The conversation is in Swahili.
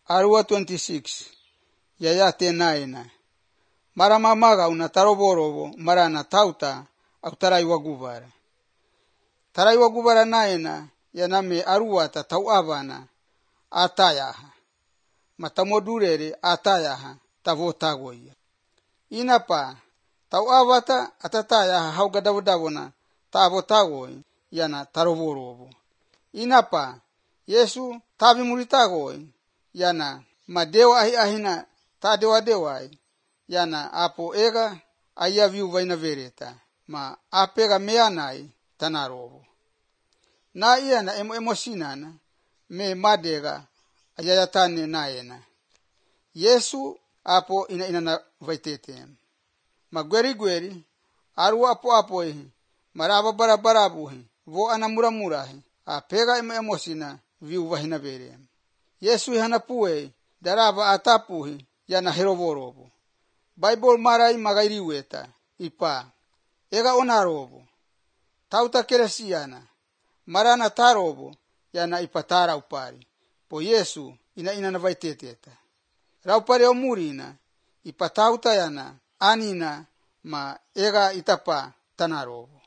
Arua 26. Yaya tenaina. Mara mamaga una taroborobo marana tauta au taraiwa gubara. Taraiwa gubara naina yaname aruata tauavana atayaha. Matamodurere atayaha tavotagoia. Inapa tauavata atatayaha haugadavudavona tavotagoi yana taroborobo. Inapa Yesu tavimuritagoi yana madewa ahina tadewa dewai yana apo ega aya viu vaina vereta ma apega meanai tanarobo. Na iana emosinana me madega ayayatane naena. Yesu apo ina vaitete. Ma gweri aru apo maraba barabarabuhi vo anamuramurahi apega emosina viu vahina vere. Yesu hanapue daraba atapuhi yana herovorobo. Bible marai magairiweta ipa ega onarobo. Tauta keresiana marana tarobo yana ipatara upari. Po Yesu ina na vaiteteta. Raupare omurina ipatauta yana anina ma ega itapa tanarobo.